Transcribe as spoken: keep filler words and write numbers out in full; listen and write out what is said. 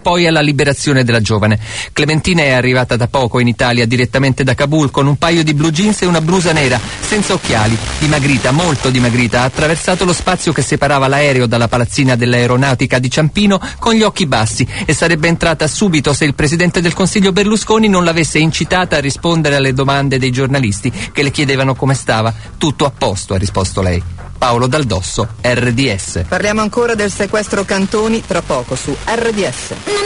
poi alla liberazione della giovane. Clementina è arrivata da poco in Italia, direttamente da Kabul, con un paio di blue jeans e una blusa nera, senza occhiali, dimagrita, molto dimagrita, ha attraversato lo spazio che separava l'aereo dalla palazzina dell'aeronautica di Ciampino con gli occhi bassi e sarebbe entrata subito se il presidente del Consiglio Berlusconi non l'avesse incitata a rispondere alle domande dei giornalisti che le chiedevano come stava. Tutto a posto, ha risposto lei. Paolo Dal Dosso, R D S. Parliamo ancora del sequestro Cantoni tra poco su R D S.